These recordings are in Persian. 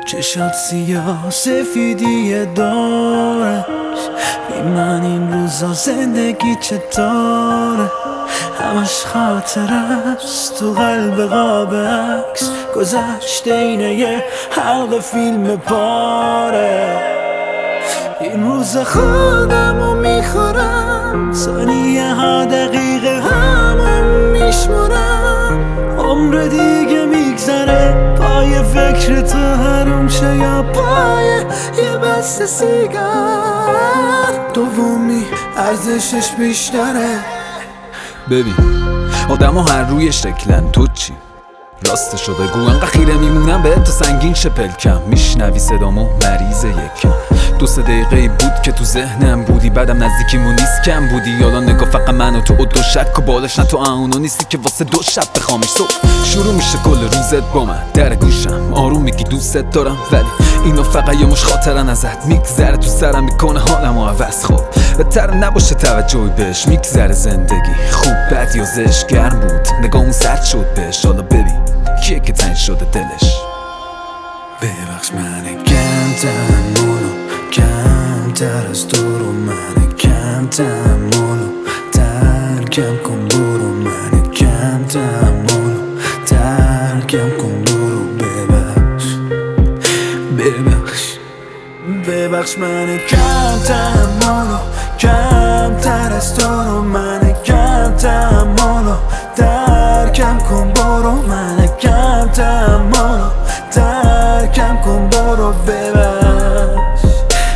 چشات سیاه سفیدی دارش بی من این روزا زندگی چطوره؟ همش خاطر است تو قلب قاب عکس گذشته اینه یه حلقه فیلم پاره. این روز خودمو میخورم ثانیه ها دقیقه همم میشمارم. عمر دیگه میگذره پای فکر تو حروم شه یا پای یه بسته سیگار. دومی ارزشش بیشتره. ببین آدم ها هر روی شکلن، تو چی؟ راستشو بگو انقدر خیره میمونم به تو سنگین شه پلکم. میشنوی صدامو مریض یکم. 2-3 دقیقه بود که تو ذهنم بودی، بعدم نزدیکیمون نیست کم بودی. یالا نگاه فقط من و تو و دو شک و بالش نه تو اونو نیستی که واسه 2 شب بخوامش. صبح شروع میشه کل روزت با من در گوشم آروم میگی دوستت دارم، ولی اینو فقط یه مش خاطرن ازت میگذره تو سرم میکنه حالمو عوض. خب بهتر نباشه توجهی بهش، میگذره زندگی خوب بد یا زش. گرم بود نگاهمون سرد شد بهش، حالا ببین کیه که تنگ شده دلش. ببخش من کم تحملو کمتر از تو رو، من کم تحملو ترکم کن برو. من کم تحملو ترکم کن برو. ببخش من کم تحملو کمتر از تو رو، من کم تحملو ترکم کن برو. من کم تحملو ترکم کن برو. ببخش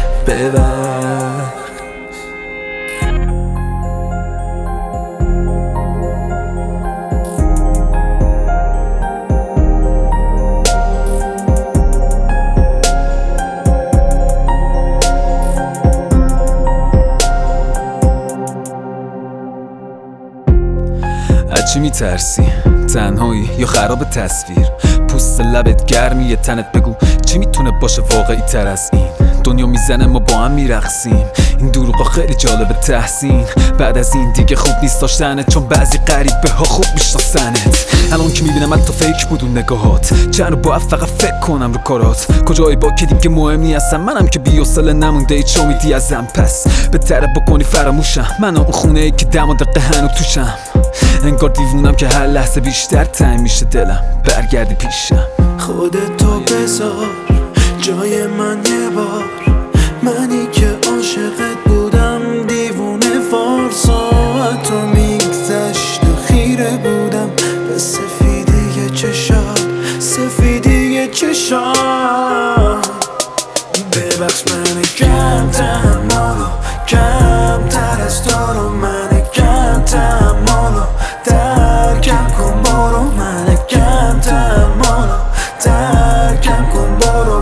از چی میترسی؟ تنهایی یا خراب تصویر؟ پوست لبت گرمیه تنت، بگو چی میتونه باشه واقعی تر از این؟ دنیا میزنه ما با هم میرقصیم، این دروغا خیلی جالب تحسین. بعد از این دیگه خوب نیست داشتنت، چون بعضی غریبه ها خوب میشناسنت. الان که میبینم حتی فیک بود اون نگاهات، چند رو باید فقط فکر کنم رو کارات. کجایی با که دیگه مهمی هستم، منم که بی‌حوصله نمونده ای چه امیدی ازم. پس بهتره بکنی فراموشم، من اون خونه ای که دم و دقه هنو توشم. انگار دیوونم که هر لحظه بیشتر تنگ میشه دلم، برگردی پیشم. خودتو بذار جای من یه بار، منی که عاشقت بودم دیوونه وار. ساعتو میگذشت و خیره بودم به سفیدی چشات، سفیدی چشات. ببخش من کم تحملو کمتر از تو رو، من کم تحملو ترکم کن برو. من کم تحملو ترکم کن برو.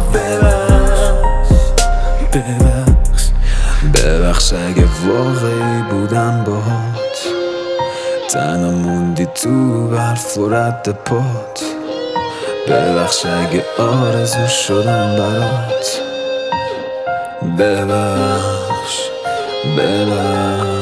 ببخش اگه واقعی بودم باهات، تنها موندی تو برف و رد پات. ببخش اگه آرزو شدم برات. ببخش